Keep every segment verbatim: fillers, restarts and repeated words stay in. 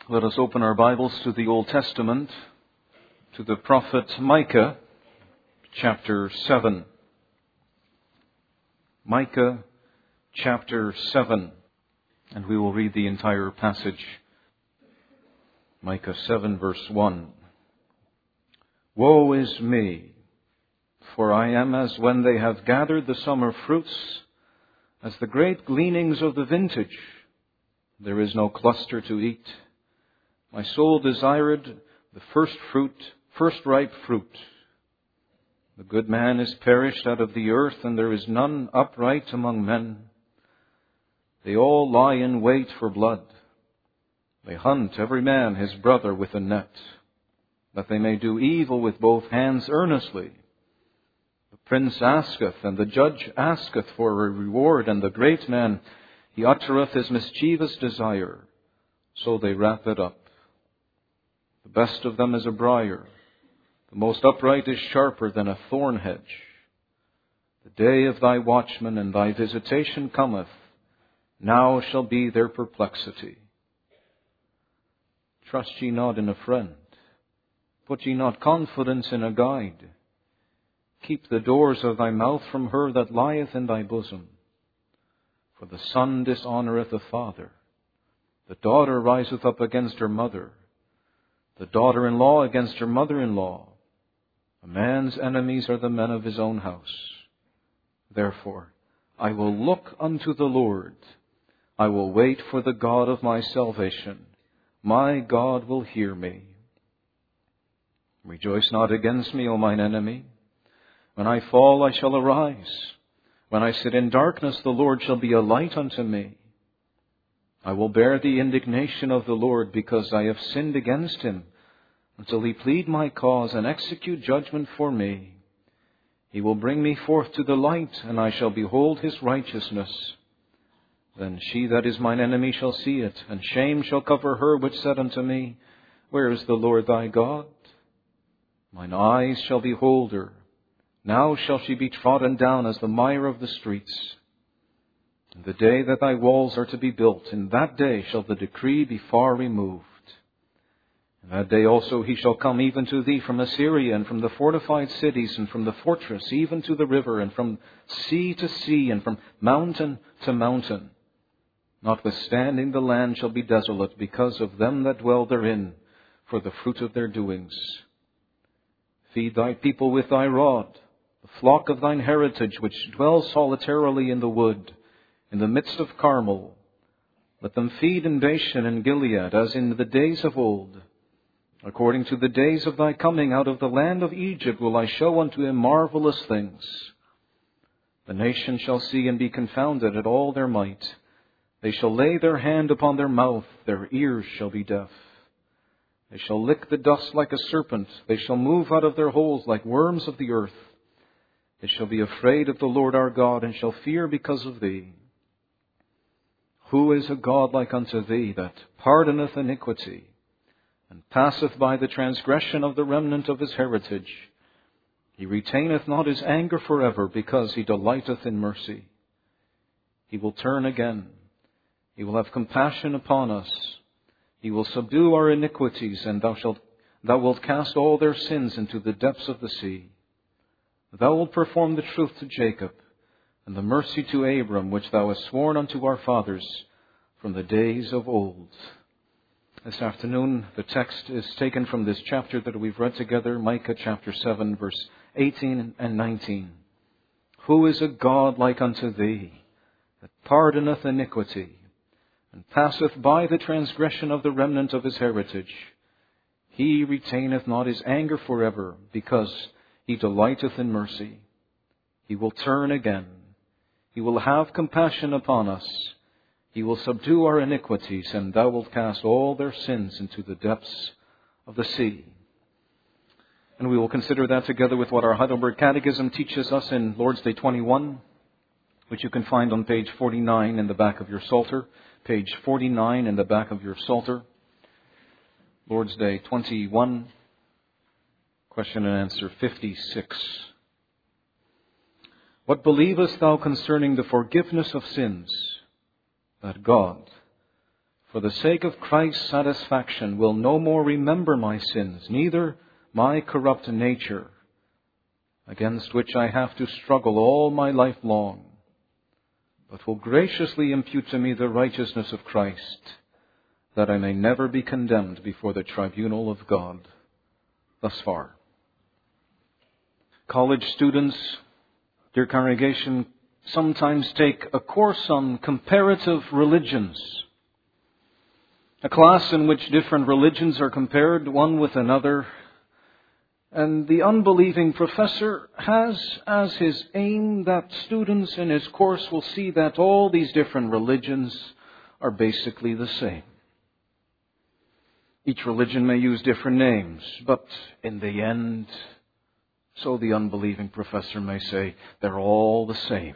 Let us open our Bibles to the Old Testament, to the prophet Micah, chapter seven. Micah, chapter seven. And we will read the entire passage. Micah seven, verse one. Woe is me, for I am as when they have gathered the summer fruits, as the great gleanings of the vintage. There is no cluster to eat. My soul desired the first fruit, first ripe fruit. The good man is perished out of the earth, and there is none upright among men. They all lie in wait for blood. They hunt every man his brother with a net, that they may do evil with both hands earnestly. The prince asketh, and the judge asketh for a reward, and the great man, he uttereth his mischievous desire. So they wrap it up. The best of them is a briar. The most upright is sharper than a thorn hedge. The day of thy watchman and thy visitation cometh. Now shall be their perplexity. Trust ye not in a friend. Put ye not confidence in a guide. Keep the doors of thy mouth from her that lieth in thy bosom. For the son dishonoureth the father. The daughter riseth up against her mother. The daughter-in-law against her mother-in-law. A man's enemies are the men of his own house. Therefore, I will look unto the Lord. I will wait for the God of my salvation. My God will hear me. Rejoice not against me, O mine enemy. When I fall, I shall arise. When I sit in darkness, the Lord shall be a light unto me. I will bear the indignation of the Lord, because I have sinned against him, until he plead my cause and execute judgment for me. He will bring me forth to the light, and I shall behold his righteousness. Then she that is mine enemy shall see it, and shame shall cover her which said unto me, Where is the Lord thy God? Mine eyes shall behold her. Now shall she be trodden down as the mire of the streets. In the day that thy walls are to be built, in that day shall the decree be far removed. In that day also he shall come even to thee from Assyria, and from the fortified cities, and from the fortress, even to the river, and from sea to sea, and from mountain to mountain. Notwithstanding the land shall be desolate, because of them that dwell therein, for the fruit of their doings. Feed thy people with thy rod, the flock of thine heritage, which dwells solitarily in the wood, in the midst of Carmel. Let them feed in Bashan and Gilead, as in the days of old. According to the days of thy coming out of the land of Egypt will I show unto him marvelous things. The nation shall see and be confounded at all their might. They shall lay their hand upon their mouth, their ears shall be deaf. They shall lick the dust like a serpent. They shall move out of their holes like worms of the earth. They shall be afraid of the Lord our God, and shall fear because of thee. Who is a God like unto thee, that pardoneth iniquity, and passeth by the transgression of the remnant of his heritage? He retaineth not his anger forever, because he delighteth in mercy. He will turn again. He will have compassion upon us. He will subdue our iniquities, and thou shalt, thou wilt cast all their sins into the depths of the sea. Thou wilt perform the truth to Jacob, and the mercy to Abram, which thou hast sworn unto our fathers from the days of old. This afternoon, the text is taken from this chapter that we've read together, Micah chapter seven, verse eighteen and nineteen. Who is a God like unto thee, that pardoneth iniquity, and passeth by the transgression of the remnant of his heritage? He retaineth not his anger forever, because he delighteth in mercy. He will turn again. He will have compassion upon us. He will subdue our iniquities, and thou wilt cast all their sins into the depths of the sea. And we will consider that together with what our Heidelberg Catechism teaches us in Lord's Day twenty-one, which you can find on page forty-nine in the back of your Psalter. Page forty-nine in the back of your Psalter. Lord's Day twenty-one, question and answer fifty-six. What believest thou concerning the forgiveness of sins? That God, for the sake of Christ's satisfaction, will no more remember my sins, neither my corrupt nature, against which I have to struggle all my life long, but will graciously impute to me the righteousness of Christ, that I may never be condemned before the tribunal of God. Thus far. College students, dear congregation, sometimes take a course on comparative religions. A class in which different religions are compared one with another. And the unbelieving professor has as his aim that students in his course will see that all these different religions are basically the same. Each religion may use different names, but in the end, so the unbelieving professor may say, they're all the same.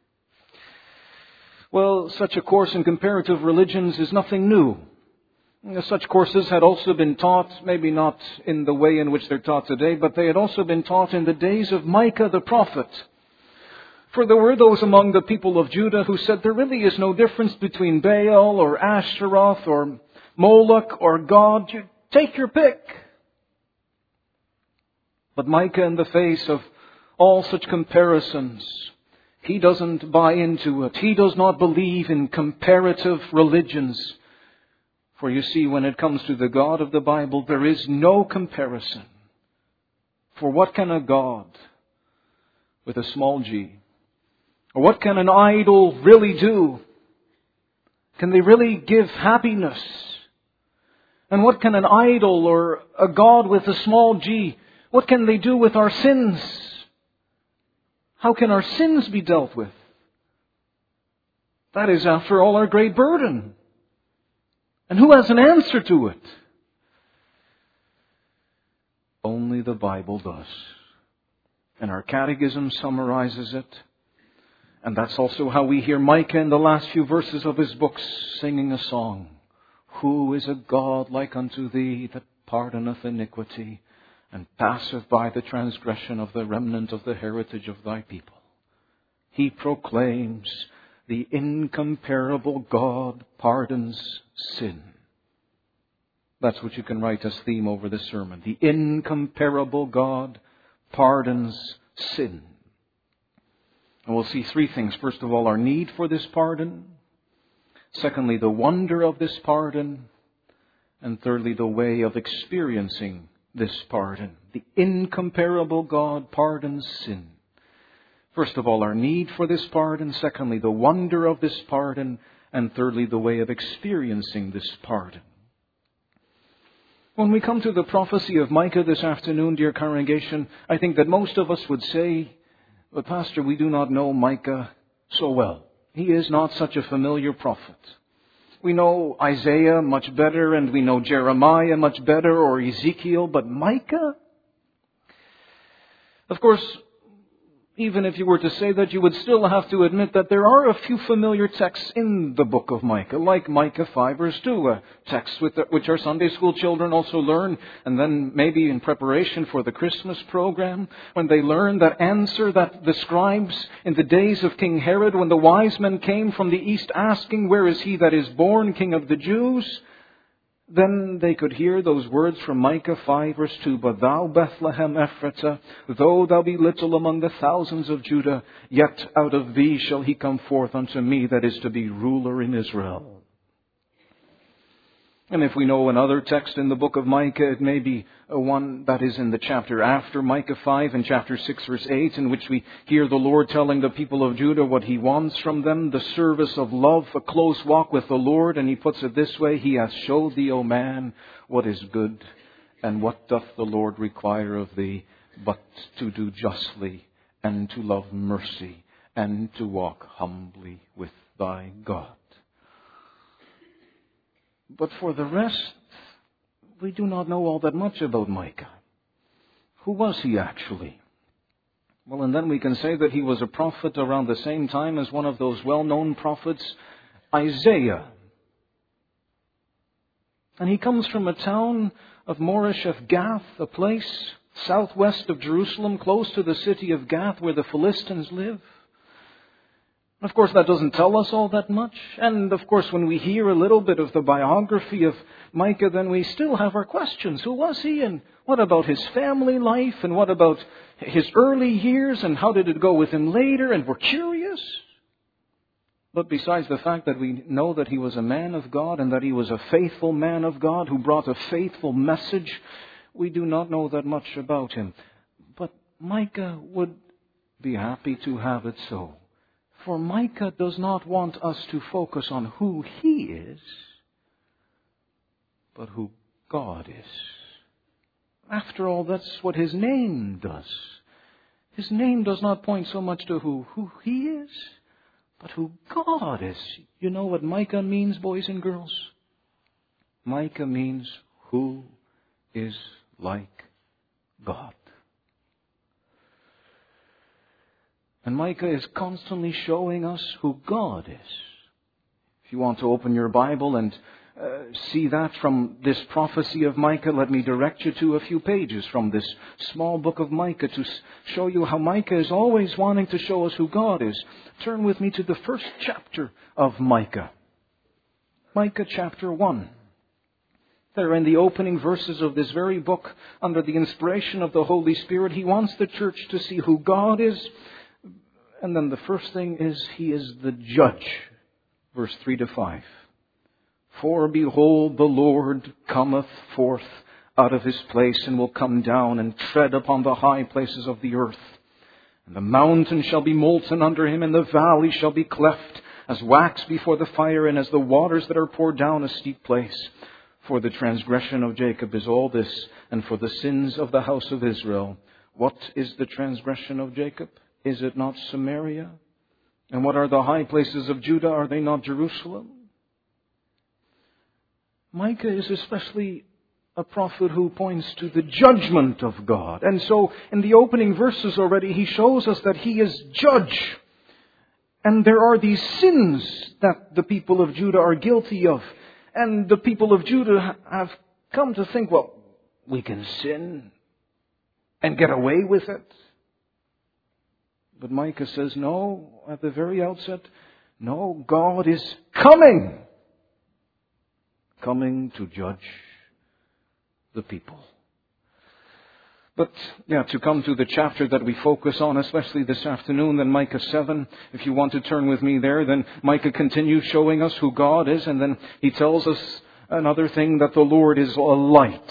Well, such a course in comparative religions is nothing new. Such courses had also been taught, maybe not in the way in which they're taught today, but they had also been taught in the days of Micah the prophet. For there were those among the people of Judah who said there really is no difference between Baal or Ashtaroth or Moloch or God. You take your pick. But Micah, in the face of all such comparisons, he doesn't buy into it. He does not believe in comparative religions. For you see, when it comes to the God of the Bible, there is no comparison. For what can a God with a small g, or what can an idol really do? Can they really give happiness? And what can an idol or a God with a small g, what can they do with our sins? How can our sins be dealt with? That is, after all, our great burden. And who has an answer to it? Only the Bible does. And our catechism summarizes it. And that's also how we hear Micah in the last few verses of his book singing a song. Who is a God like unto thee that pardoneth iniquity and passeth by the transgression of the remnant of the heritage of thy people? He proclaims the incomparable God pardons sin. That's what you can write as theme over this sermon. The incomparable God pardons sin. And we'll see three things. First of all, our need for this pardon. Secondly, the wonder of this pardon. And thirdly, the way of experiencing this pardon. The incomparable God pardons sin. First of all, our need for this pardon. Secondly, the wonder of this pardon. And thirdly, the way of experiencing this pardon. When we come to the prophecy of Micah this afternoon, dear congregation, I think that most of us would say, but Pastor, we do not know Micah so well. He is not such a familiar prophet. We know Isaiah much better, and we know Jeremiah much better, or Ezekiel, but Micah? Of course, even if you were to say that, you would still have to admit that there are a few familiar texts in the book of Micah, like Micah five verse two, a text with the, which our Sunday school children also learn, and then maybe in preparation for the Christmas program, when they learn that answer that the scribes in the days of King Herod, when the wise men came from the east asking, where is he that is born King of the Jews? Then they could hear those words from Micah five verse two, But thou, Bethlehem Ephratah, though thou be little among the thousands of Judah, yet out of thee shall he come forth unto me that is to be ruler in Israel. And if we know another text in the book of Micah, it may be one that is in the chapter after Micah five, in chapter six verse eight, in which we hear the Lord telling the people of Judah what he wants from them, the service of love, a close walk with the Lord. And he puts it this way, He hath showed thee, O man, what is good, and what doth the Lord require of thee, but to do justly, and to love mercy, and to walk humbly with thy God. But for the rest, we do not know all that much about Micah. Who was he actually? Well, and then we can say that he was a prophet around the same time as one of those well-known prophets, Isaiah. And he comes from a town of Moresheth Gath, a place southwest of Jerusalem, close to the city of Gath where the Philistines live. Of course, that doesn't tell us all that much. And of course, when we hear a little bit of the biography of Micah, then we still have our questions. Who was he? And what about his family life? And what about his early years? And how did it go with him later? And we're curious. But besides the fact that we know that he was a man of God and that he was a faithful man of God who brought a faithful message, we do not know that much about him. But Micah would be happy to have it so. For Micah does not want us to focus on who he is, but who God is. After all, that's what his name does. His name does not point so much to who, who he is, but who God is. You know what Micah means, boys and girls? Micah means who is like God. And Micah is constantly showing us who God is. If you want to open your Bible and uh, see that from this prophecy of Micah, let me direct you to a few pages from this small book of Micah to show you how Micah is always wanting to show us who God is. Turn with me to the first chapter of Micah. Micah chapter one. There in the opening verses of this very book, under the inspiration of the Holy Spirit, he wants the church to see who God is. And then the first thing is, he is the judge. Verse three to five. For behold, the Lord cometh forth out of his place, and will come down and tread upon the high places of the earth. And the mountain shall be molten under him, and the valley shall be cleft, as wax before the fire, and as the waters that are poured down a steep place. For the transgression of Jacob is all this, and for the sins of the house of Israel. What is the transgression of Jacob? Is it not Samaria? And what are the high places of Judah? Are they not Jerusalem? Micah is especially a prophet who points to the judgment of God. And so in the opening verses already, he shows us that he is judge. And there are these sins that the people of Judah are guilty of. And the people of Judah have come to think, well, we can sin and get away with it. But Micah says, no, at the very outset, no, God is coming. Coming to judge the people. But, yeah, to come to the chapter that we focus on, especially this afternoon, then Micah seven, if you want to turn with me there, then Micah continues showing us who God is, and then he tells us another thing, that the Lord is a light.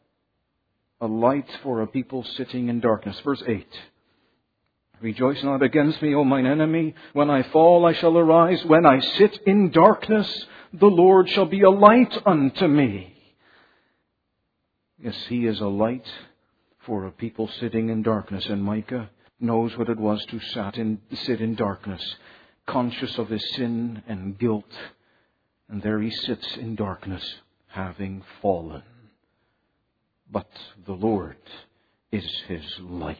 A light for a people sitting in darkness. Verse eight. Rejoice not against me, O mine enemy. When I fall, I shall arise. When I sit in darkness, the Lord shall be a light unto me. Yes, he is a light for a people sitting in darkness. And Micah knows what it was to sat in, sit in darkness, conscious of his sin and guilt. And there he sits in darkness, having fallen. But the Lord is his light.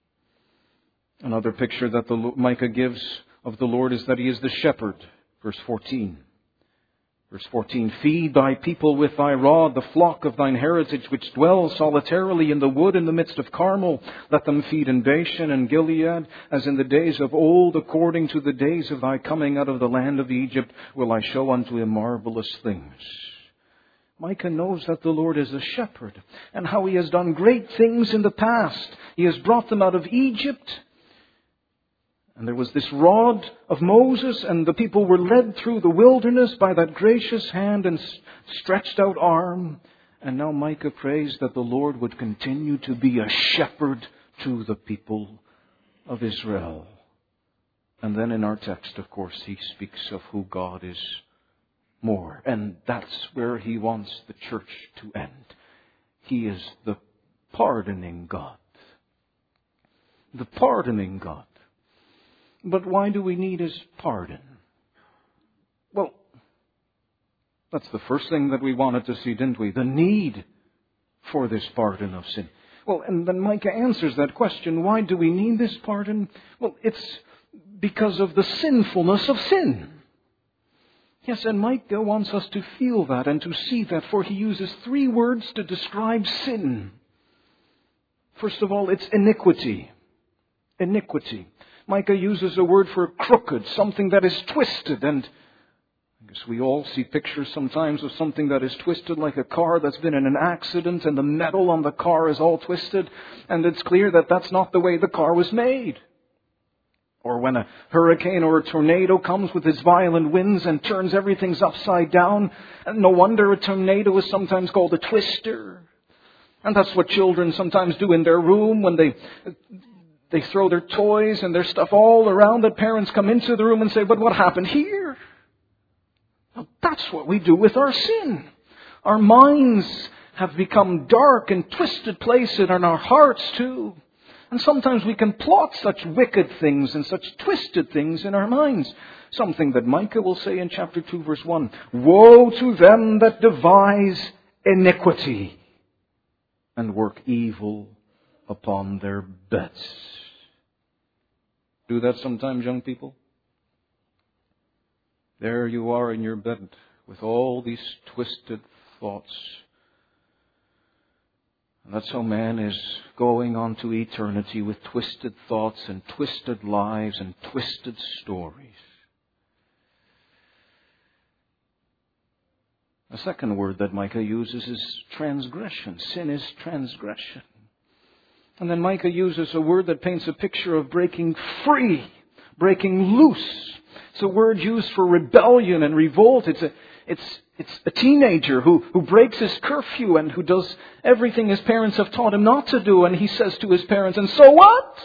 Another picture that the Micah gives of the Lord is that he is the shepherd. Verse fourteen. Verse fourteen. Feed thy people with thy rod, the flock of thine heritage, which dwell solitarily in the wood in the midst of Carmel. Let them feed in Bashan and Gilead, as in the days of old, according to the days of thy coming out of the land of Egypt, will I show unto him marvelous things. Micah knows that the Lord is a shepherd, and how he has done great things in the past. He has brought them out of Egypt. And there was this rod of Moses, and the people were led through the wilderness by that gracious hand and stretched out arm. And now Micah prays that the Lord would continue to be a shepherd to the people of Israel. And then in our text, of course, he speaks of who God is more. And that's where he wants the church to end. He is the pardoning God. The pardoning God. But why do we need his pardon? Well, that's the first thing that we wanted to see, didn't we? The need for this pardon of sin. Well, and then Micah answers that question. Why do we need this pardon? Well, it's because of the sinfulness of sin. Yes, and Micah wants us to feel that and to see that, for he uses three words to describe sin. First of all, it's iniquity. Iniquity. Micah uses a word for crooked, something that is twisted. And I guess we all see pictures sometimes of something that is twisted, like a car that's been in an accident and the metal on the car is all twisted. And it's clear that that's not the way the car was made. Or when a hurricane or a tornado comes with its violent winds and turns everything's upside down. And no wonder a tornado is sometimes called a twister. And that's what children sometimes do in their room when they they throw their toys and their stuff all around it. Parents come into the room and say, but what happened here? Well, that's what we do with our sin. Our minds have become dark and twisted places, and our hearts too. And sometimes we can plot such wicked things and such twisted things in our minds. Something that Micah will say in chapter two, verse one. Woe to them that devise iniquity and work evil upon their beds. Do that sometimes, young people? There you are in your bed with all these twisted thoughts. And that's how man is going on to eternity, with twisted thoughts and twisted lives and twisted stories. A second word that Micah uses is transgression. Sin is transgression. And then Micah uses a word that paints a picture of breaking free, breaking loose. It's a word used for rebellion and revolt. It's a, it's, it's a teenager who, who breaks his curfew and who does everything his parents have taught him not to do. And he says to his parents, and so what?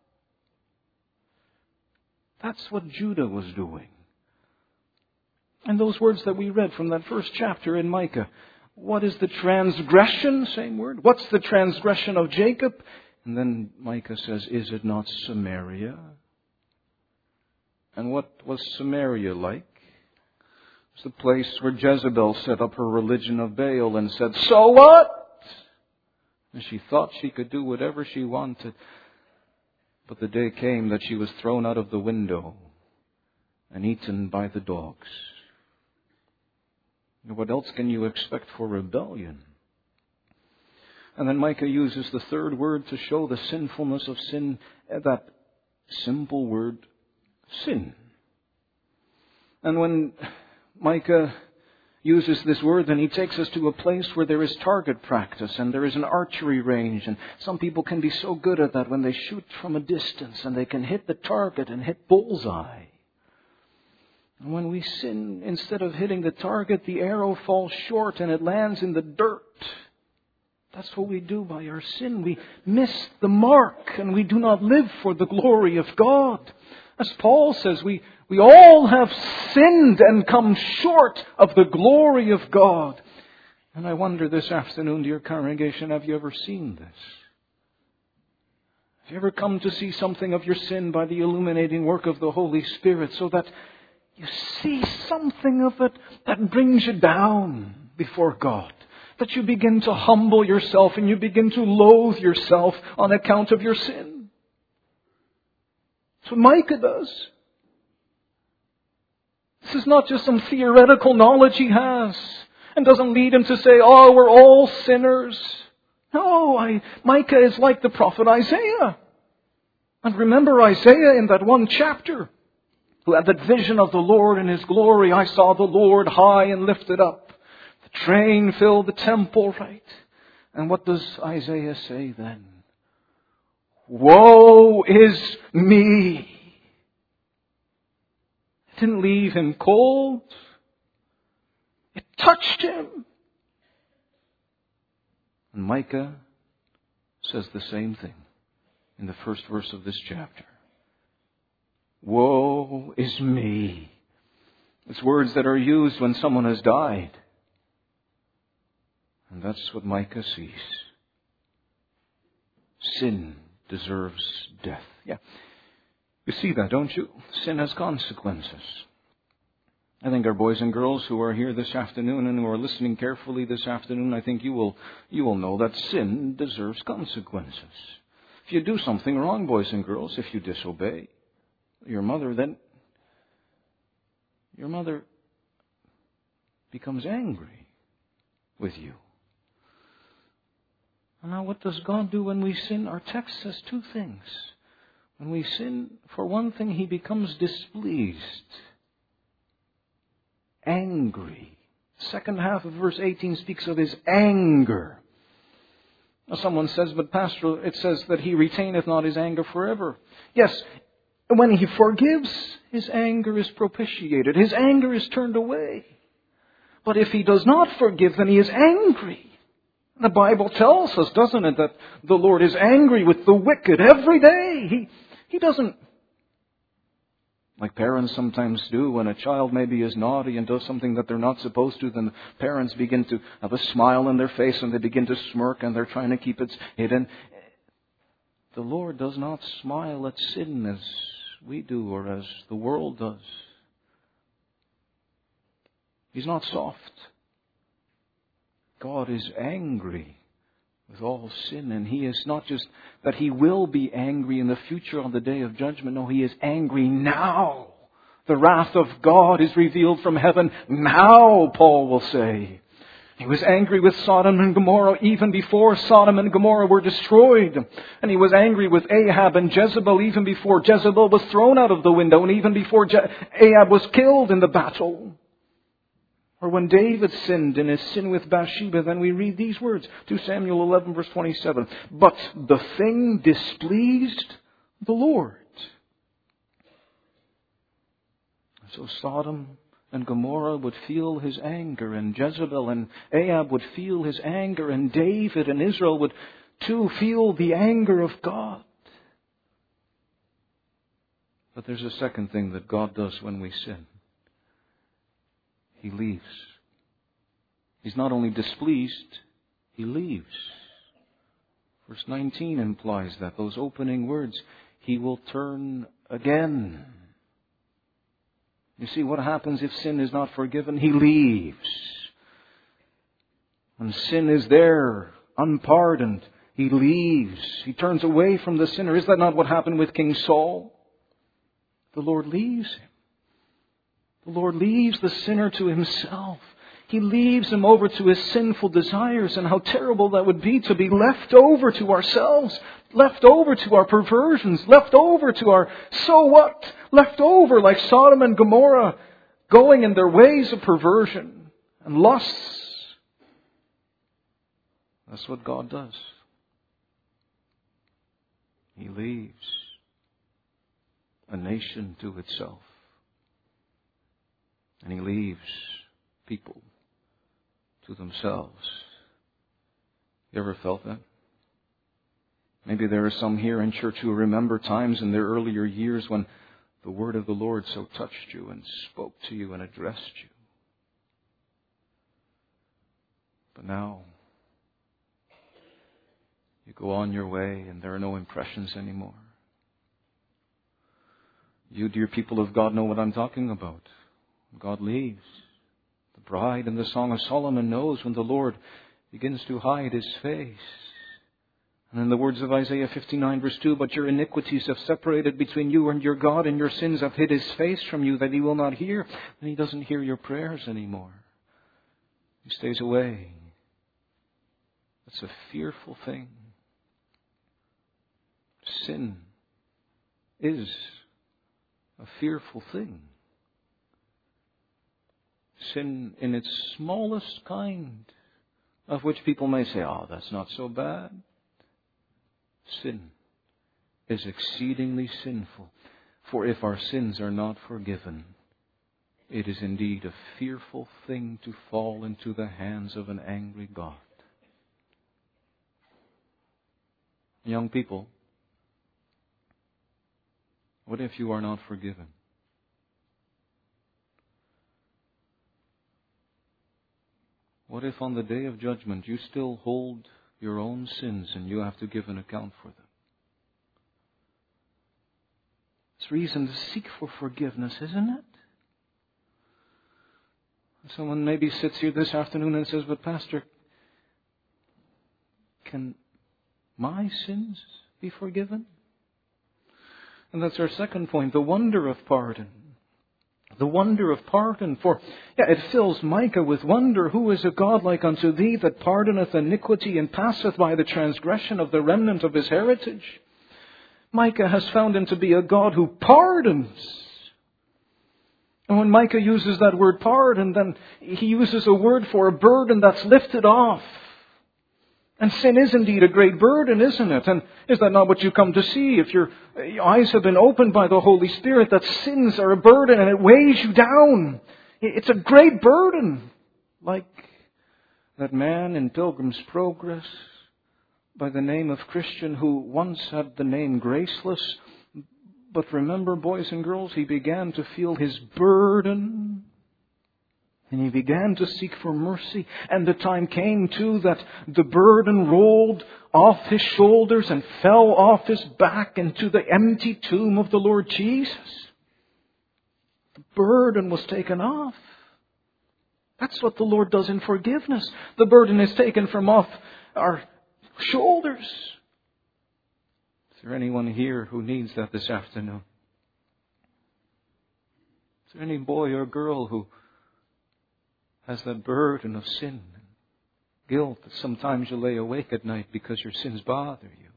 That's what Judah was doing. And those words that we read from that first chapter in Micah. What is the transgression? Same word. What's the transgression of Jacob? And then Micah says, is it not Samaria? And what was Samaria like? It's the place where Jezebel set up her religion of Baal and said, so what? And she thought she could do whatever she wanted. But the day came that she was thrown out of the window and eaten by the dogs. What else can you expect for rebellion? And then Micah uses the third word to show the sinfulness of sin, that simple word, sin. And when Micah uses this word, then he takes us to a place where there is target practice and there is an archery range. And some people can be so good at that when they shoot from a distance and they can hit the target and hit bullseye. And when we sin, instead of hitting the target, the arrow falls short and it lands in the dirt. That's what we do by our sin. We miss the mark and we do not live for the glory of God. As Paul says, we, we all have sinned and come short of the glory of God. And I wonder this afternoon, dear congregation, have you ever seen this? Have you ever come to see something of your sin by the illuminating work of the Holy Spirit, so that you see something of it that brings you down before God? That you begin to humble yourself and you begin to loathe yourself on account of your sin. That's what Micah does. This is not just some theoretical knowledge he has and doesn't lead him to say, oh, we're all sinners. No, I, Micah is like the prophet Isaiah. And remember Isaiah in that one chapter, who had that vision of the Lord in His glory. I saw the Lord high and lifted up. The train filled the temple, right? And what does Isaiah say then? Woe is me. It didn't leave him cold. It touched him. And Micah says the same thing in the first verse of this chapter. Woe is me. It's words that are used when someone has died. And that's what Micah sees. Sin deserves death. Yeah. You see that, don't you? Sin has consequences. I think our boys and girls who are here this afternoon and who are listening carefully this afternoon, I think you will you will know that sin deserves consequences. If you do something wrong, boys and girls, if you disobey your mother, then your mother becomes angry with you. And now what does God do when we sin? Our text says two things. When we sin, for one thing, He becomes displeased, angry. Second half of verse eighteen speaks of His anger. Now someone says, but Pastor, it says that He retaineth not His anger forever. Yes, when He forgives, His anger is propitiated. His anger is turned away. But if He does not forgive, then He is angry. The Bible tells us, doesn't it, that the Lord is angry with the wicked every day. He, he doesn't, like parents sometimes do, when a child maybe is naughty and does something that they're not supposed to, then the parents begin to have a smile on their face and they begin to smirk and they're trying to keep it hidden. The Lord does not smile at sin as we do or as the world does. He's not soft. God is angry with all sin, and He is not just that He will be angry in the future on the day of judgment. No, He is angry now. The wrath of God is revealed from heaven now, Paul will say. He was angry with Sodom and Gomorrah even before Sodom and Gomorrah were destroyed. And He was angry with Ahab and Jezebel even before Jezebel was thrown out of the window and even before Je- Ahab was killed in the battle. Or when David sinned in his sin with Bathsheba, then we read these words, Second Samuel eleven verse twenty-seven. But the thing displeased the Lord. So Sodom and Gomorrah would feel His anger, and Jezebel and Ahab would feel His anger, and David and Israel would too feel the anger of God. But there's a second thing that God does when we sin. He leaves. He's not only displeased, He leaves. Verse nineteen implies that, those opening words, He will turn again. You see, what happens if sin is not forgiven? He leaves. When sin is there, unpardoned, He leaves. He turns away from the sinner. Is that not what happened with King Saul? The Lord leaves him. The Lord leaves the sinner to himself. He leaves him over to his sinful desires, and how terrible that would be to be left over to ourselves, left over to our perversions, left over to our so what, left over like Sodom and Gomorrah, going in their ways of perversion and lusts. That's what God does. He leaves a nation to itself. And He leaves people to themselves. You ever felt that? Maybe there are some here in church who remember times in their earlier years when the word of the Lord so touched you and spoke to you and addressed you. But now, you go on your way and there are no impressions anymore. You, dear people of God, know what I'm talking about. God leaves. The bride in the Song of Solomon knows when the Lord begins to hide His face. And in the words of Isaiah fifty-nine verse two, but your iniquities have separated between you and your God, and your sins have hid His face from you that He will not hear. And He doesn't hear your prayers anymore. He stays away. That's a fearful thing. Sin is a fearful thing. Sin in its smallest kind, of which people may say, oh, that's not so bad. Sin is exceedingly sinful. For if our sins are not forgiven, it is indeed a fearful thing to fall into the hands of an angry God. Young people, what if you are not forgiven? What if on the day of judgment you still hold your own sins and you have to give an account for them? It's reason to seek for forgiveness, isn't it? Someone maybe sits here this afternoon and says, but Pastor, can my sins be forgiven? And that's our second point, the wonder of pardon. The wonder of pardon. For yeah, it fills Micah with wonder. Who is a God like unto thee, that pardoneth iniquity and passeth by the transgression of the remnant of his heritage? Micah has found Him to be a God who pardons. And when Micah uses that word pardon, then he uses a word for a burden that's lifted off. And sin is indeed a great burden, isn't it? And is that not what you come to see? If your eyes have been opened by the Holy Spirit, that sins are a burden and it weighs you down. It's a great burden. Like that man in Pilgrim's Progress by the name of Christian who once had the name Graceless. But remember, boys and girls, he began to feel his burden. And he began to seek for mercy. And the time came too that the burden rolled off his shoulders and fell off his back into the empty tomb of the Lord Jesus. The burden was taken off. That's what the Lord does in forgiveness. The burden is taken from off our shoulders. Is there anyone here who needs that this afternoon? Is there any boy or girl who has that burden of sin and guilt that sometimes you lay awake at night because your sins bother you?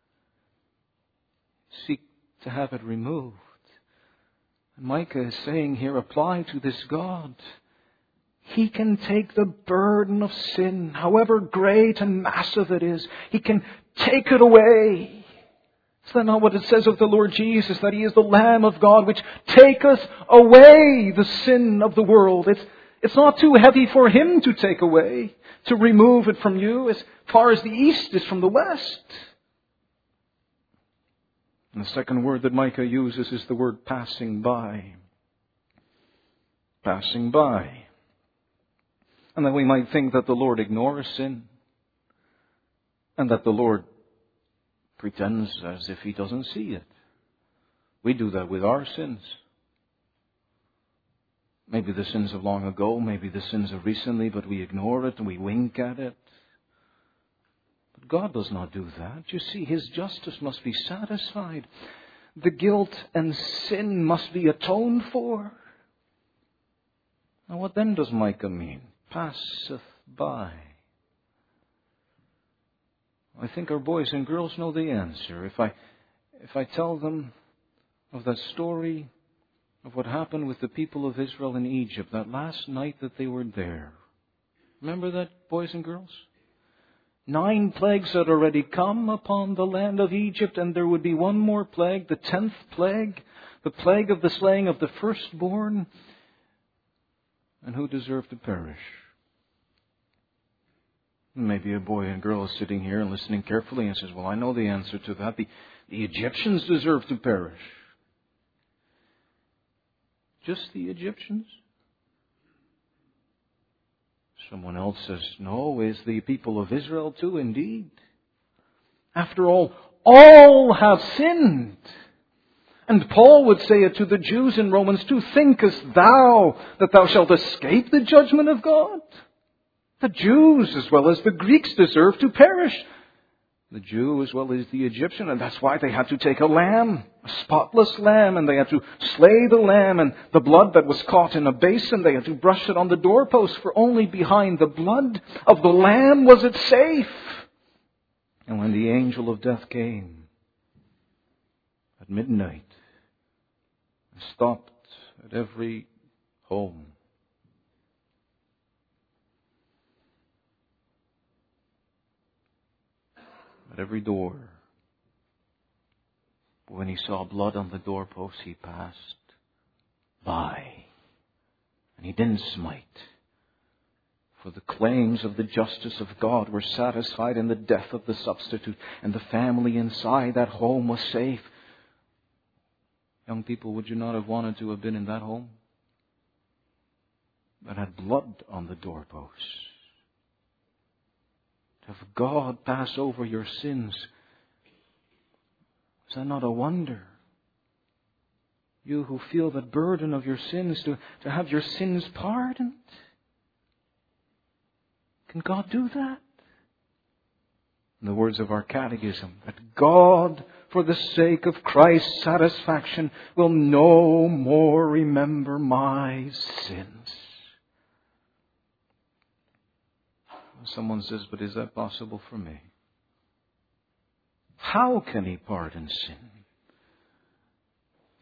Seek to have it removed. And Micah is saying here, apply to this God. He can take the burden of sin, however great and massive it is. He can take it away. Is that not what it says of the Lord Jesus? That He is the Lamb of God which taketh away the sin of the world. It's, it's not too heavy for Him to take away, to remove it from you as far as the east is from the west. And the second word that Micah uses is the word passing by. Passing by. And then we might think that the Lord ignores sin. And that the Lord pretends as if He doesn't see it. We do that with our sins. Maybe the sins of long ago, maybe the sins of recently, but we ignore it and we wink at it. But God does not do that. You see, His justice must be satisfied. The guilt and sin must be atoned for. Now what then does Micah mean? Passeth by. I think our boys and girls know the answer. If I, if I tell them of that story of what happened with the people of Israel in Egypt, that last night that they were there. Remember that, boys and girls? Nine plagues had already come upon the land of Egypt, and there would be one more plague, the tenth plague, the plague of the slaying of the firstborn. And who deserved to perish? Maybe a boy and girl is sitting here and listening carefully and says, well, I know the answer to that. The, the Egyptians deserve to perish. Just the Egyptians? Someone else says, no, is the people of Israel too, indeed. After all, all have sinned. And Paul would say it to the Jews in Romans two, thinkest thou that thou shalt escape the judgment of God? The Jews as well as the Greeks deserve to perish. The Jew as well as the Egyptian. And that's why they had to take a lamb, a spotless lamb. And they had to slay the lamb. And the blood that was caught in a basin, they had to brush it on the doorpost. For only behind the blood of the lamb was it safe. And when the angel of death came at midnight and stopped at every home, at every door, when he saw blood on the doorpost, he passed by. And he didn't smite. For the claims of the justice of God were satisfied in the death of the substitute. And the family inside that home was safe. Young people, would you not have wanted to have been in that home that had blood on the doorpost? To have God pass over your sins, is that not a wonder? You who feel the burden of your sins, to, to have your sins pardoned. Can God do that? In the words of our catechism, that God, for the sake of Christ's satisfaction, will no more remember my sins. Someone says, but is that possible for me? How can He pardon sin?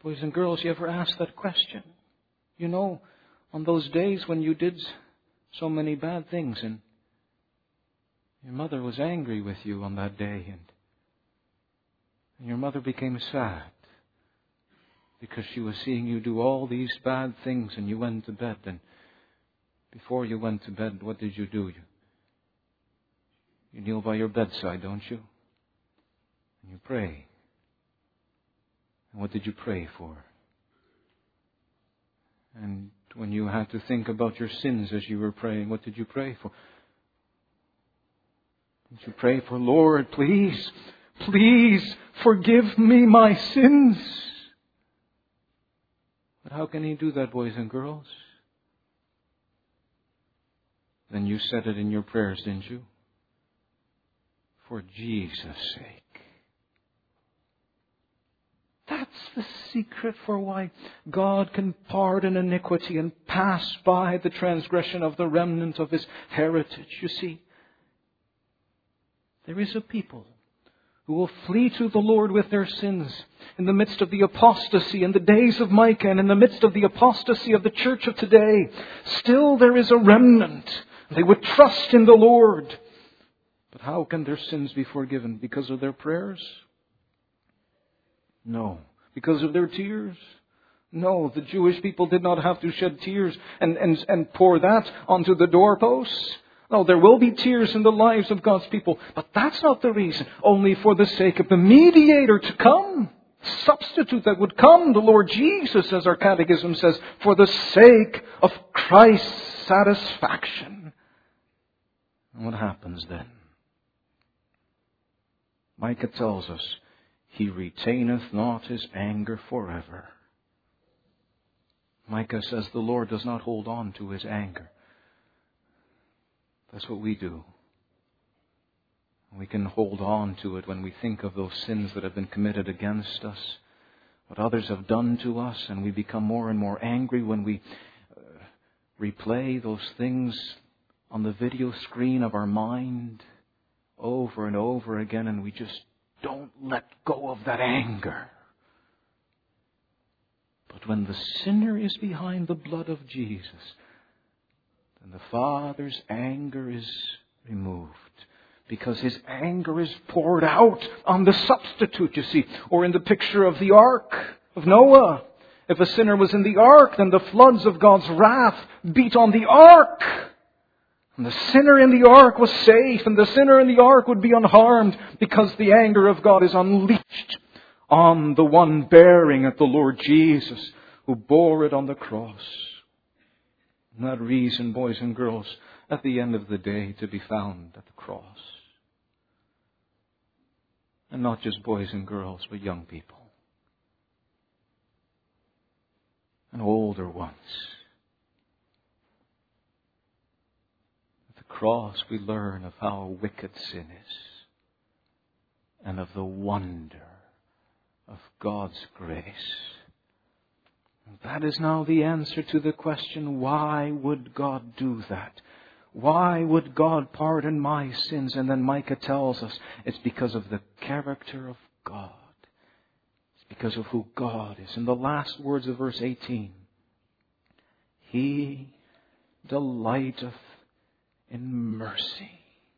Boys and girls, you ever ask that question? You know, on those days when you did so many bad things and your mother was angry with you on that day and, and your mother became sad because she was seeing you do all these bad things and you went to bed, and before you went to bed, what did you do? You, you kneel by your bedside, don't you? And you pray. And what did you pray for? And when you had to think about your sins as you were praying, what did you pray for? Did you pray for, Lord, please, please forgive me my sins? But how can He do that, boys and girls? Then you said it in your prayers, didn't you? For Jesus' sake. That's the secret for why God can pardon iniquity and pass by the transgression of the remnant of His heritage. You see, there is a people who will flee to the Lord with their sins in the midst of the apostasy in the days of Micah and in the midst of the apostasy of the church of today. Still there is a remnant. They would trust in the Lord. But how can their sins be forgiven? Because of their prayers? No. Because of their tears? No. The Jewish people did not have to shed tears and, and, and pour that onto the doorposts. No, there will be tears in the lives of God's people. But that's not the reason. Only for the sake of the mediator to come. Substitute that would come, the Lord Jesus, as our catechism says, for the sake of Christ's satisfaction. And what happens then? Micah tells us, He retaineth not His anger forever. Micah says the Lord does not hold on to His anger. That's what we do. We can hold on to it when we think of those sins that have been committed against us, what others have done to us, and we become more and more angry when we uh, replay those things on the video screen of our mind over and over again, and we just don't let go of that anger. But when the sinner is behind the blood of Jesus, then the Father's anger is removed. Because His anger is poured out on the substitute, you see. Or in the picture of the ark of Noah. If a sinner was in the ark, then the floods of God's wrath beat on the ark. And the sinner in the ark was safe, and the sinner in the ark would be unharmed, because the anger of God is unleashed on the one bearing it, the Lord Jesus, who bore it on the cross. And that reason, boys and girls, at the end of the day, to be found at the cross. And not just boys and girls, but young people. And older ones. At the cross we learn of how wicked sin is. And of the wonder of God's grace. And that is now the answer to the question, why would God do that? Why would God pardon my sins? And then Micah tells us it's because of the character of God. It's because of who God is. In the last words of verse eighteen, He delighteth in mercy.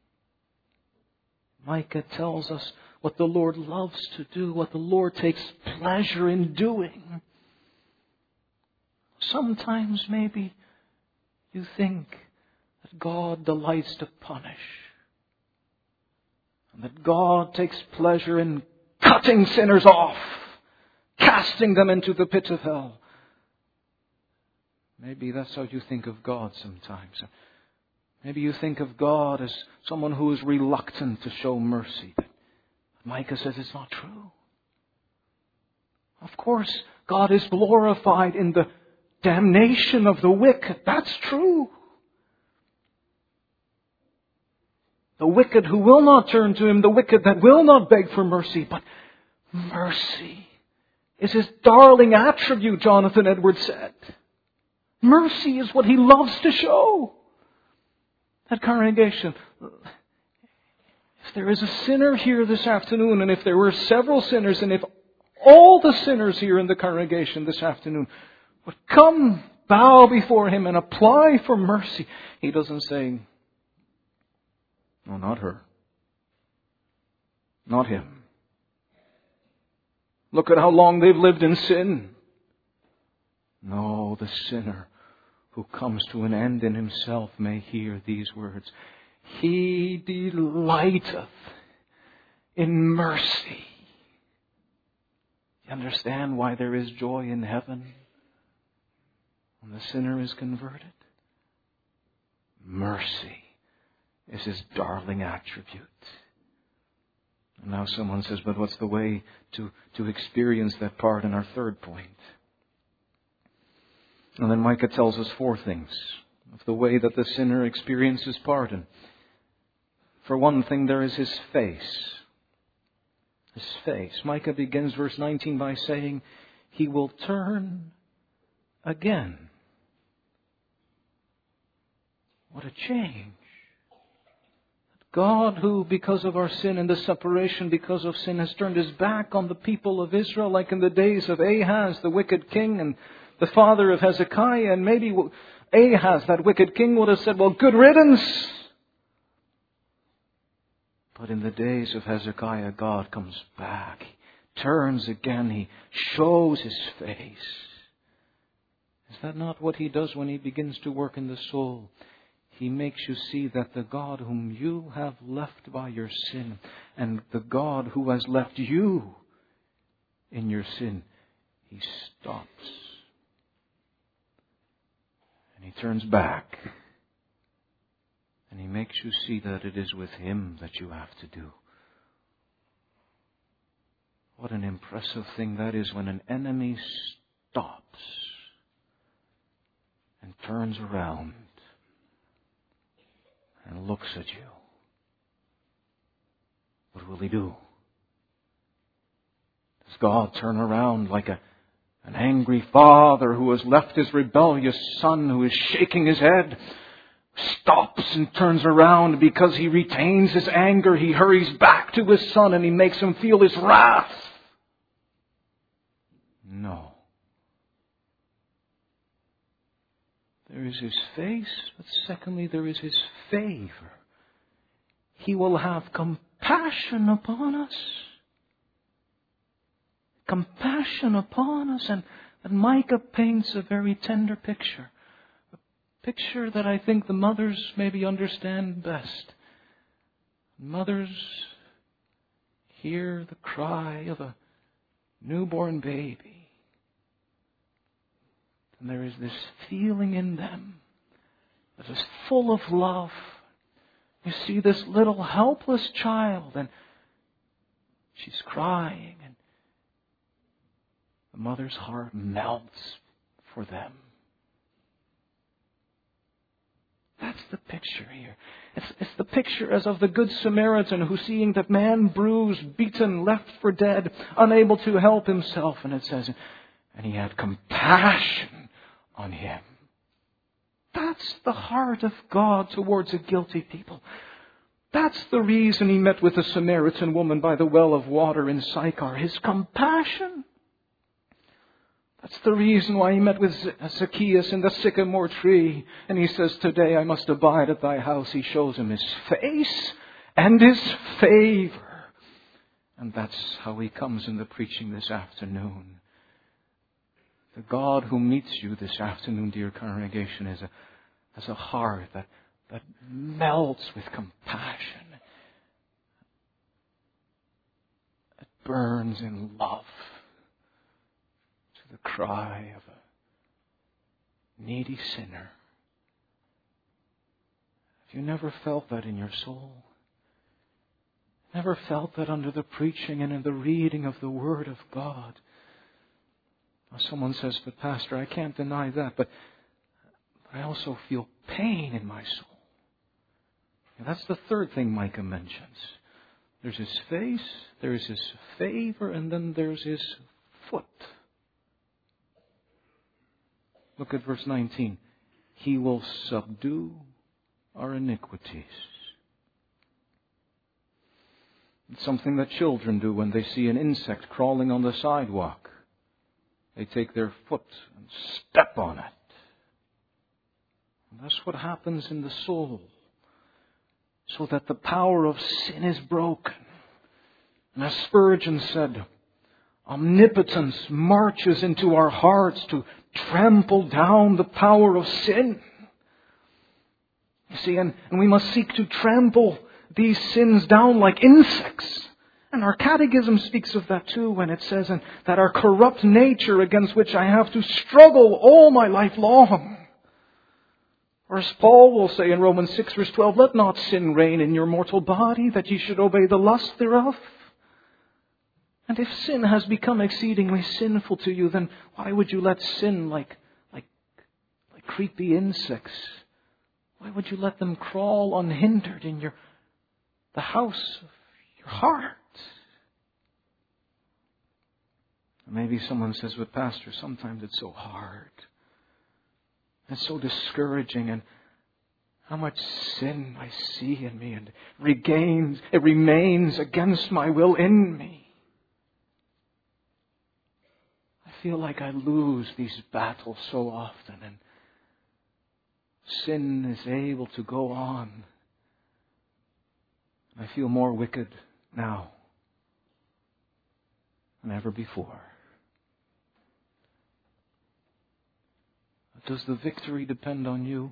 Micah tells us what the Lord loves to do, what the Lord takes pleasure in doing. Sometimes maybe you think that God delights to punish. And that God takes pleasure in cutting sinners off, casting them into the pit of hell. Maybe that's how you think of God sometimes. Maybe you think of God as someone who is reluctant to show mercy. But Micah says it's not true. Of course, God is glorified in the damnation of the wicked. That's true. The wicked who will not turn to Him, the wicked that will not beg for mercy. But mercy is His darling attribute, Jonathan Edwards said. Mercy is what He loves to show. That congregation, if there is a sinner here this afternoon, and if there were several sinners, and if all the sinners here in the congregation this afternoon would come, bow before Him and apply for mercy, He doesn't say, no, not her. Not him. Look at how long they've lived in sin. No, the sinner who comes to an end in himself may hear these words. He delighteth in mercy. You understand why there is joy in heaven when the sinner is converted? Mercy is His darling attribute. And now someone says, but what's the way to, to experience that part in our third point? And then Micah tells us four things of the way that the sinner experiences pardon. For one thing, there is his face. His face. Micah begins verse nineteen by saying, He will turn again. What a change. God, who because of our sin and the separation because of sin has turned His back on the people of Israel, like in the days of Ahaz, the wicked king, and the father of Hezekiah, and maybe Ahaz, that wicked king, would have said, well, good riddance. But in the days of Hezekiah, God comes back. He turns again. He shows His face. Is that not what He does when He begins to work in the soul? He makes you see that the God whom you have left by your sin and the God who has left you in your sin, He stops. And He turns back. And He makes you see that it is with Him that you have to do. What an impressive thing that is when an enemy stops and turns around and looks at you. What will He do? Does God turn around like a, an angry father who has left his rebellious son who is shaking his head, stops and turns around because he retains his anger? He hurries back to his son and he makes him feel his wrath? No. There is His face, but secondly, there is His favor. He will have compassion upon us. Compassion upon us. And, and Micah paints a very tender picture. A picture that I think the mothers maybe understand best. Mothers hear the cry of a newborn baby. And there is this feeling in them that is full of love. You see this little helpless child and she's crying and the mother's heart melts for them. That's the picture here. It's, it's the picture as of the Good Samaritan who, seeing that man bruised, beaten, left for dead, unable to help himself. And it says, and He had compassion on him. That's the heart of God towards a guilty people. That's the reason He met with the Samaritan woman by the well of water in Sychar. His compassion. That's the reason why He met with Zacchaeus in the sycamore tree. And He says, today I must abide at thy house. He shows him His face and His favor. And that's how He comes in the preaching this afternoon. The God who meets you this afternoon, dear congregation, is a, has a heart that, that melts with compassion. It burns in love to the cry of a needy sinner. Have you never felt that in your soul? Never felt that under the preaching and in the reading of the Word of God? Someone says, but Pastor, I can't deny that, but I also feel pain in my soul. And that's the third thing Micah mentions. There's His face, there's His favor, and then there's His foot. Look at verse nineteen. He will subdue our iniquities. It's something that children do when they see an insect crawling on the sidewalk. They take their foot and step on it. And that's what happens in the soul. So that the power of sin is broken. And as Spurgeon said, omnipotence marches into our hearts to trample down the power of sin. You see, and, and we must seek to trample these sins down like insects. And our catechism speaks of that too when it says and that our corrupt nature against which I have to struggle all my life long. Or as Paul will say in Romans six verse twelve, let not sin reign in your mortal body, that ye should obey the lust thereof. And if sin has become exceedingly sinful to you, then why would you let sin like, like, like creepy insects? Why would you let them crawl unhindered in your the house of your heart? Maybe someone says, but Pastor, sometimes it's so hard. It's so discouraging, and how much sin I see in me, and regains, it remains against my will in me. I feel like I lose these battles so often, and sin is able to go on. I feel more wicked now than ever before. Does the victory depend on you?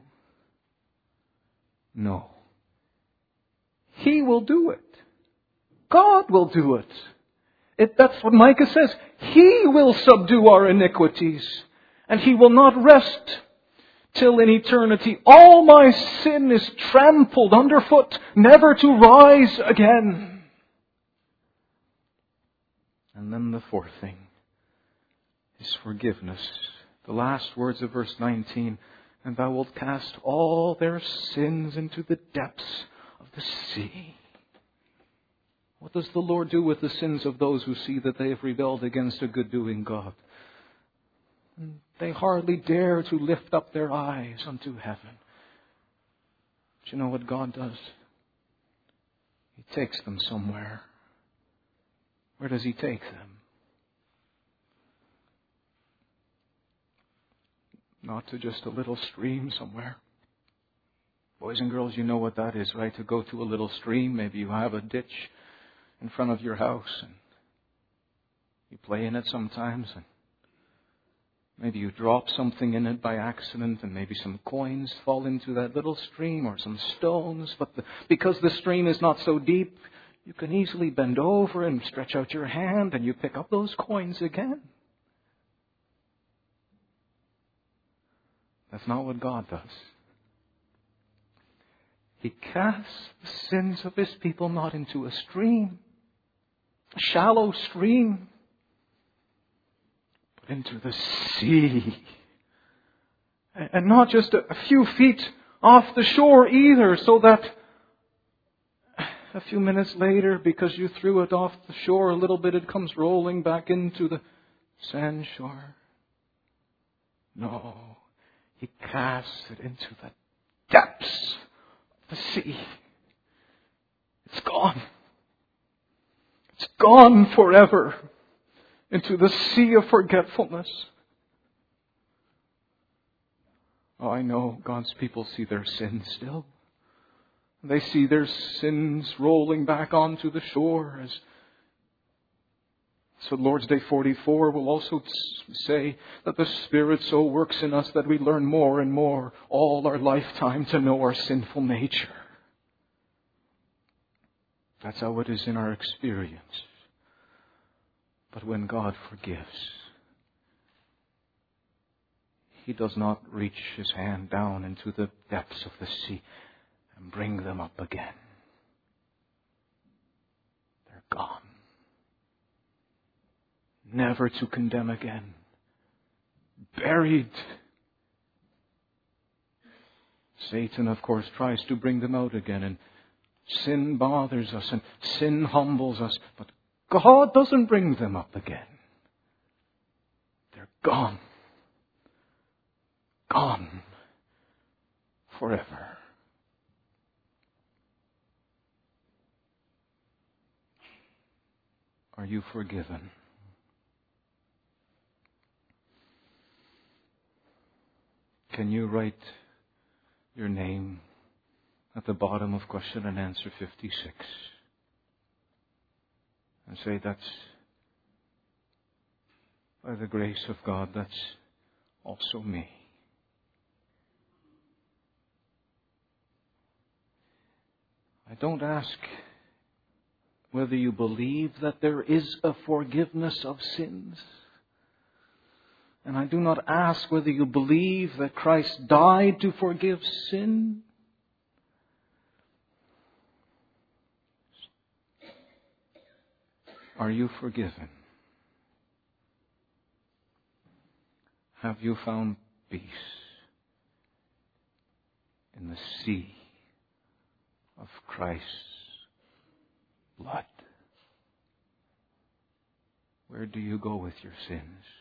No. He will do it. God will do it. It that's what Micah says. He will subdue our iniquities, and He will not rest till in eternity all my sin is trampled underfoot, never to rise again. And then the fourth thing is forgiveness. The last words of verse nineteen, and thou wilt cast all their sins into the depths of the sea. What does the Lord do with the sins of those who see that they have rebelled against a good-doing God? They hardly dare to lift up their eyes unto heaven. But you know what God does? He takes them somewhere. Where does He take them? Not to just a little stream somewhere. Boys and girls, you know what that is, right? To go to a little stream. Maybe you have a ditch in front of your house and you play in it sometimes, and maybe you drop something in it by accident, and maybe some coins fall into that little stream or some stones. But the, because the stream is not so deep, you can easily bend over and stretch out your hand and you pick up those coins again. That's not what God does. He casts the sins of His people not into a stream, a shallow stream, but into the sea. And not just a few feet off the shore either, so that a few minutes later, because you threw it off the shore a little bit, it comes rolling back into the sand shore. No. He casts it into the depths of the sea. It's gone. It's gone forever into the sea of forgetfulness. Oh, I know God's people see their sins still. They see their sins rolling back onto the shore. As So Lord's Day forty-four will also say that the Spirit so works in us that we learn more and more all our lifetime to know our sinful nature. That's how it is in our experience. But when God forgives, He does not reach His hand down into the depths of the sea and bring them up again. They're gone. Never to condemn again. Buried. Satan, of course, tries to bring them out again, and sin bothers us, and sin humbles us, but God doesn't bring them up again. They're gone. Gone forever. Are you forgiven? Can you write your name at the bottom of question and answer fifty-six and say, that's, by the grace of God, that's also me. I don't ask whether you believe that there is a forgiveness of sins. And I do not ask whether you believe that Christ died to forgive sin. Are you forgiven? Have you found peace in the sea of Christ's blood? Where do you go with your sins?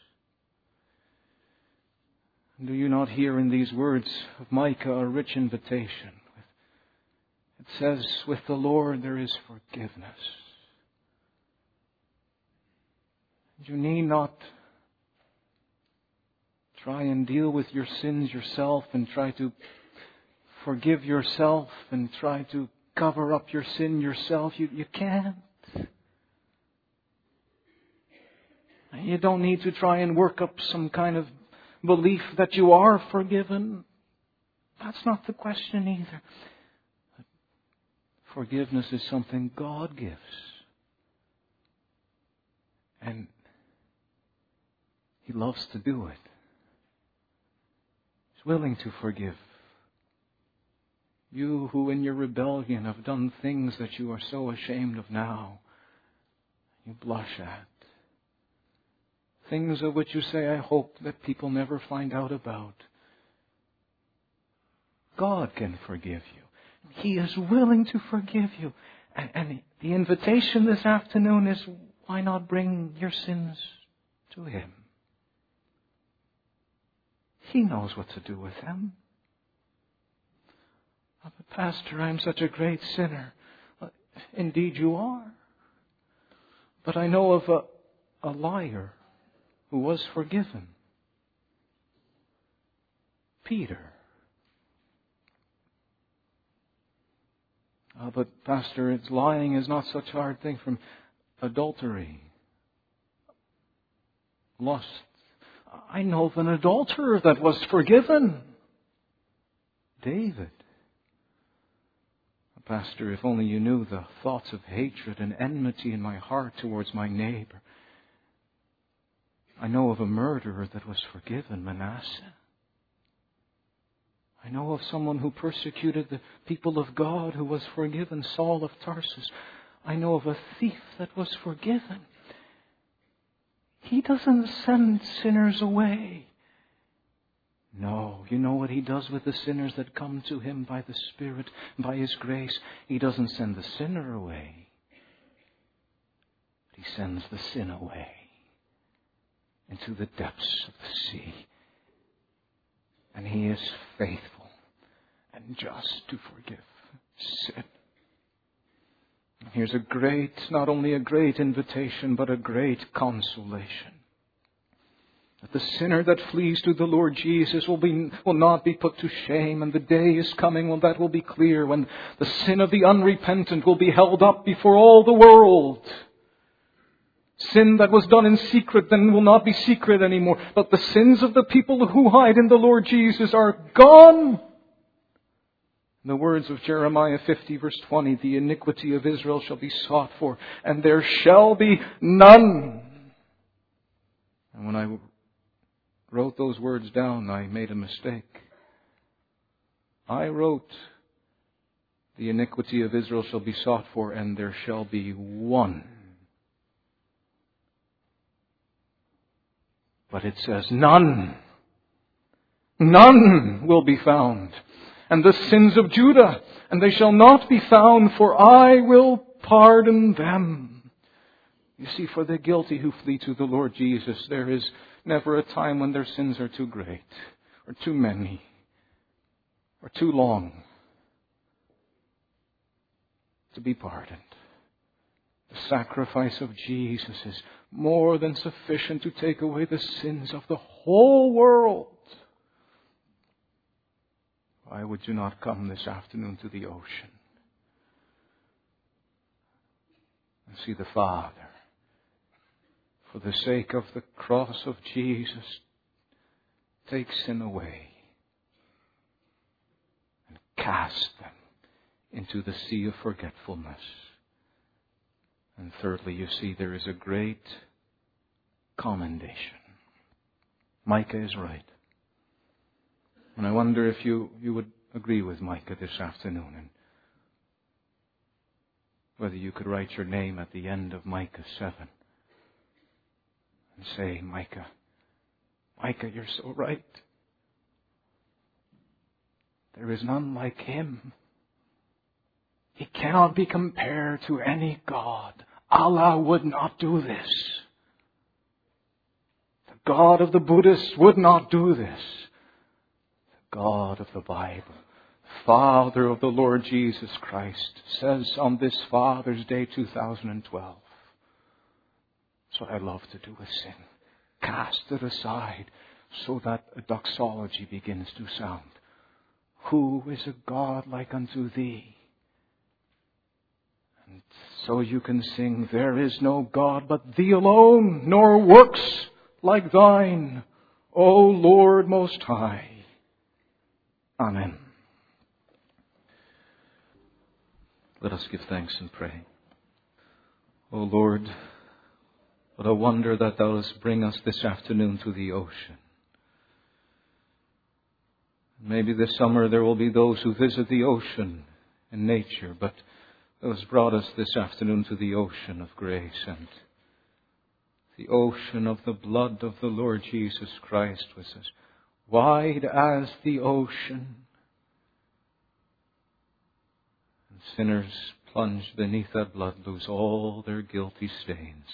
Do you not hear in these words of Micah a rich invitation? It says, with the Lord there is forgiveness. You need not try and deal with your sins yourself and try to forgive yourself and try to cover up your sin yourself. You, you can't. You don't need to try and work up some kind of belief that you are forgiven. That's not the question either. Forgiveness is something God gives. And He loves to do it. He's willing to forgive. You who in your rebellion have done things that you are so ashamed of now, you blush at. Things of which you say, I hope that people never find out about. God can forgive you. He is willing to forgive you. And, and the invitation this afternoon is, why not bring your sins to Him? He knows what to do with them. Oh, but Pastor, I'm such a great sinner. Indeed you are. But I know of a, a liar who was forgiven. Peter. Oh, but Pastor, it's lying is not such a hard thing. From adultery, lust. I know of an adulterer that was forgiven. David. Pastor, if only you knew the thoughts of hatred and enmity in my heart towards my neighbor. I know of a murderer that was forgiven, Manasseh. I know of someone who persecuted the people of God who was forgiven, Saul of Tarsus. I know of a thief that was forgiven. He doesn't send sinners away. No, you know what He does with the sinners that come to Him by the Spirit, by His grace? He doesn't send the sinner away. He sends the sin away into the depths of the sea. And He is faithful and just to forgive sin. Here's a great, not only a great invitation, but a great consolation. That the sinner that flees to the Lord Jesus will be, will not be put to shame. And the day is coming when that will be clear, when the sin of the unrepentant will be held up before all the world. Sin that was done in secret then will not be secret anymore. But the sins of the people who hide in the Lord Jesus are gone. In the words of Jeremiah fifty verse twenty, the iniquity of Israel shall be sought for, and there shall be none. And when I wrote those words down, I made a mistake. I wrote, the iniquity of Israel shall be sought for, and there shall be one. But it says none. None will be found. And the sins of Judah, and they shall not be found, for I will pardon them. You see, for the guilty who flee to the Lord Jesus, there is never a time when their sins are too great, or too many, or too long to be pardoned. The sacrifice of Jesus is more than sufficient to take away the sins of the whole world. Why would you not come this afternoon to the ocean and see the Father, for the sake of the cross of Jesus, take sin away and cast them into the sea of forgetfulness. And thirdly, you see, there is a great commendation. Micah is right. And I wonder if you, you would agree with Micah this afternoon, and whether you could write your name at the end of Micah seven and say, Micah, Micah, you're so right. There is none like him. He cannot be compared to any God. Allah would not do this. The God of the Buddhists would not do this. The God of the Bible, Father of the Lord Jesus Christ, says on this Father's Day two thousand twelve, that's what I love to do with sin. Cast it aside so that a doxology begins to sound. Who is a God like unto thee? And so you can sing, there is no God but thee alone, nor works like thine, O Lord Most High. Amen. Let us give thanks and pray. O Lord, what a wonder that thou dost bring us this afternoon to the ocean. Maybe this summer there will be those who visit the ocean in nature, but thou hast brought us this afternoon to the ocean of grace and the ocean of the blood of the Lord Jesus Christ was as wide as the ocean. And sinners plunged beneath that blood lose all their guilty stains.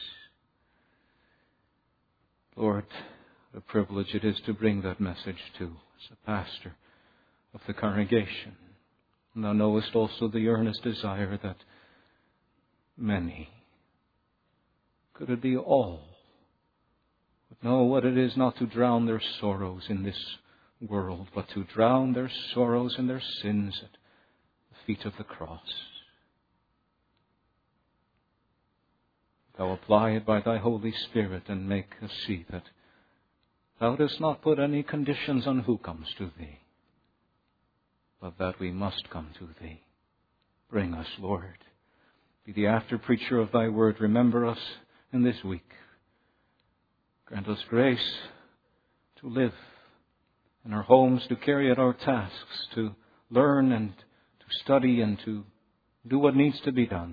Lord, what a privilege it is to bring that message to as a pastor of the congregation. And thou knowest also the earnest desire that many, could it be all, would know what it is not to drown their sorrows in this world, but to drown their sorrows and their sins at the feet of the cross. Thou apply it by thy Holy Spirit and make us see that thou dost not put any conditions on who comes to thee, but that we must come to thee. Bring us, Lord. Be the after preacher of thy word. Remember us in this week. Grant us grace to live in our homes, to carry out our tasks, to learn and to study and to do what needs to be done.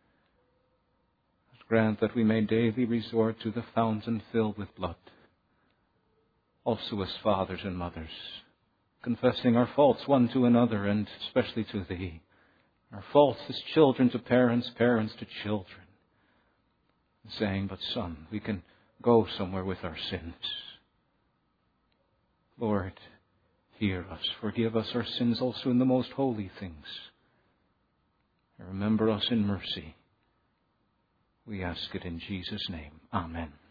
Grant that we may daily resort to the fountain filled with blood. Also as fathers and mothers, confessing our faults one to another and especially to thee. Our faults as children to parents, parents to children. Saying, but son, we can go somewhere with our sins. Lord, hear us. Forgive us our sins also in the most holy things. And remember us in mercy. We ask it in Jesus' name. Amen.